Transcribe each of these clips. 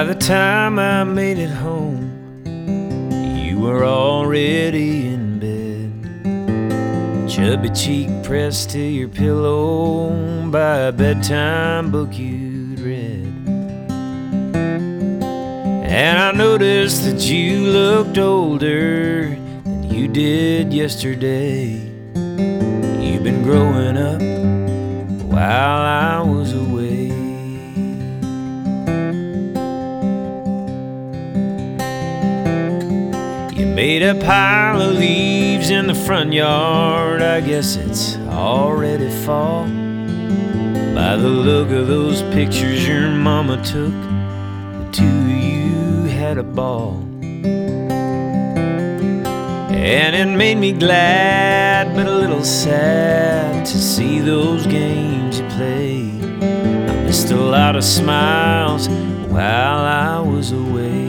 the time I made it home, you were already in bed, chubby cheek pressed to your pillow by a bedtime book you'd read. And I noticed that you looked older than you did yesterday. You've been growing up while I was away. You made a pile of leaves in the front yard. I guess it's already fall, by the look of those pictures your mama took. The two of you had a ball, and it made me glad but a little sad to see those games you played. I missed a lot of smiles while I was away.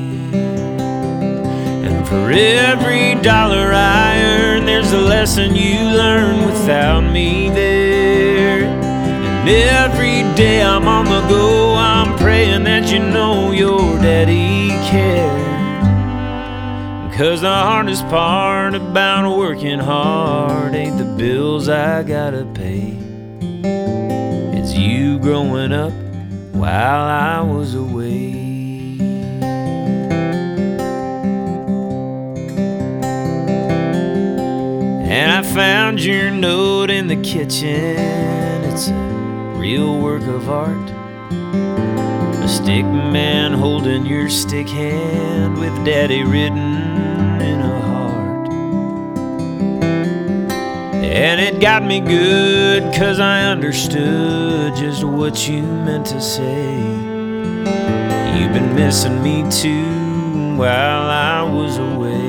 And for every dollar I earn, there's a lesson you learn without me there. And every day I'm on the go, I'm praying that you know your daddy cared. 'Cause the hardest part about working hard ain't the bills I gotta pay, it's you growing up while I was away. And I found your note in the kitchen. It's a real work of art, a stick man holding your stick hand with daddy written in a heart. And it got me good, 'cause I understood just what you meant to say. You've been missing me too while I was away.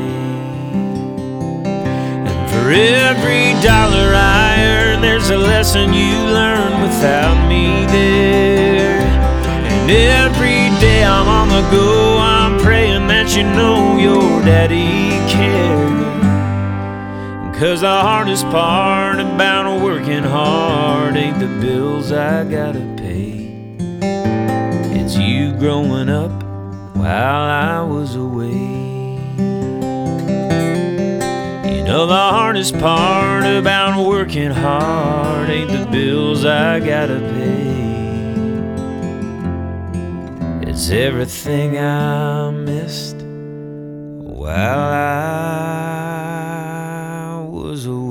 And for every dollar I earn, there's a lesson you learn without me there. And every day I'm on the go, I'm praying that you know your daddy cared. 'Cause the hardest part about working hard ain't the bills I gotta pay, it's you growing up while I was away. You know the hardest part about working hard ain't the bills I gotta pay, it's everything I missed while I was away.